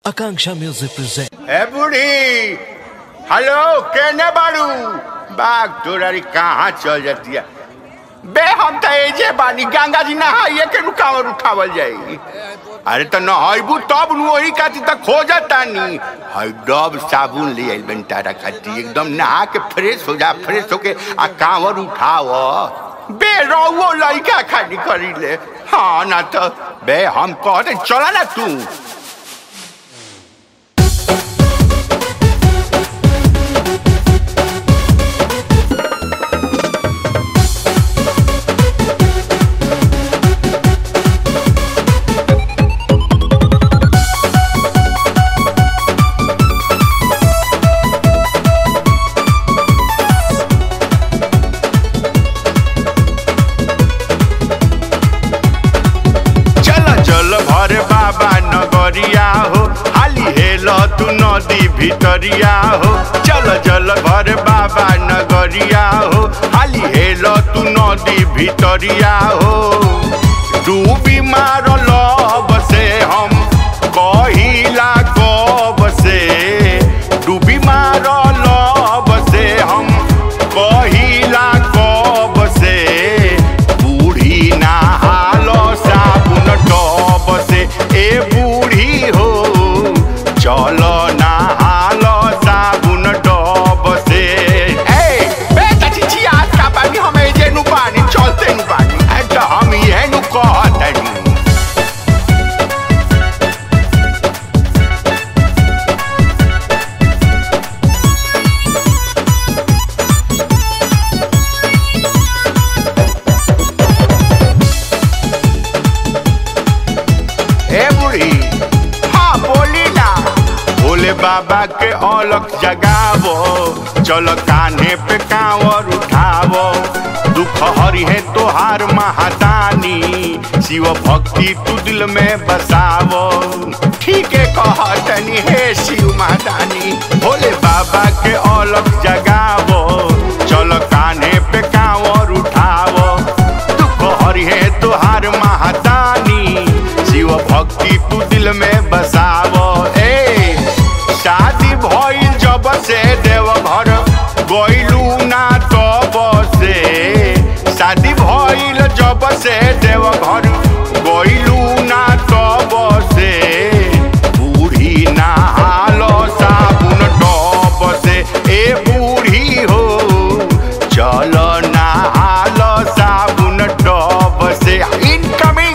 Akanksha Music presents. ए बूढ़ी hello केने बाड़ू बाग तोरारी कहाँ चल जाती है बे हम तो एजे बानी गंगा जी नहाइए के रुकावल उठावल जाई अरे तो नहाइबू तब वही खाती तो खोजता नी हई डब साबुन ले आइल बन तारा खाती एकदम नहा के फ्रेश हो जा फ्रेश होके आ कांवर उठाव बे रहुओ लइका खाली करी ले हाँ ना तो बे हम कहते चला ना तू बाबा नगरिया हो हाली हेल तू नदी भितरिया हो चल जल भर बाबा नगरिया हो हाली हेल तू नदी भितरिया हो डूबी मार लब से हम कहिला कब से डूबी मार लब से हम कहिला कब से बूढ़ी नहाल साबुन टब से ए बूढ़ी हो चलो नहाल साबुन डब से ए बेटा चिची आज का पानी हमें जे नु पानी चलते नु पानी तो हम ये नु कहत ए बूढ़ी हाँ बोली ना भोले बाबा के अलग जगावो चलो कान्हे पे कांवर उठावो दुख हरि है तोहार महादानी शिव भक्ति तू दिल में बसावो ठीक है कहतनी हे शिव महादानी भोले बाबा के अलग जगावो चलो कान्हे पे कांवर उठावो दुख हरि है तोहार महादानी शिव भक्ति तू दिल में बसावो ए शादी भइल जब से देवघर गइलू ना तब से शादी भइल जब से देवघर गइलू ना तब से बूढ़ी नहाल साबुन टब से ए बूढ़ी हो चल नहाल साबुन टब से इनकमिंग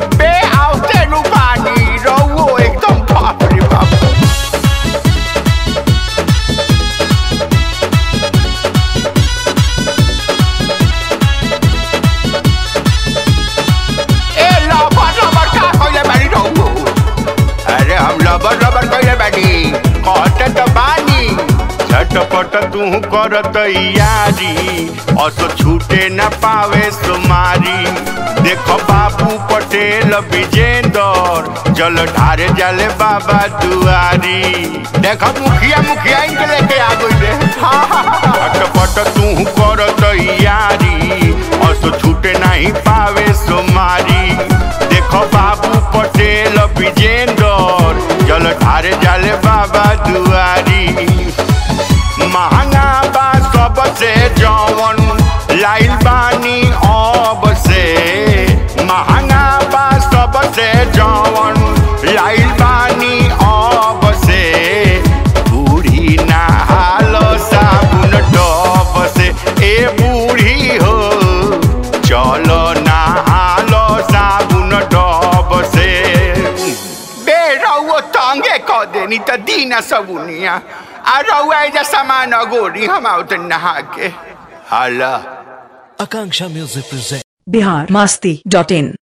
रबर कइले बानी कहते तो बानी झटपट तू करत यारी असो छूटे न पावे सुमारी देखो बाबू पटेल विजेंदर जल ढारे जाले बाबा दुआरी देखो मुखिया इनके लेके आ गइले झटपट तू करत यारी असो छूटे नहीं पावे सुमारी देखो बाबू पटेल विजेंदर जल ढारे जाले बाबा दुआरी महंगा बा सबसे जवन लाइल बानी अब से महंगा बा सबसे जवन लाइल बानी अब से बूढ़ी नहाल साबुन डब से ए बूढ़ी हो चलो नहाल साबुन डब से बेरौ तंगे कह देनी तो दीना सबुनिया आ रउआ एजा सामान अगोरी हम आउत नहा के हाला Akanksha Music presents. biharmasti.in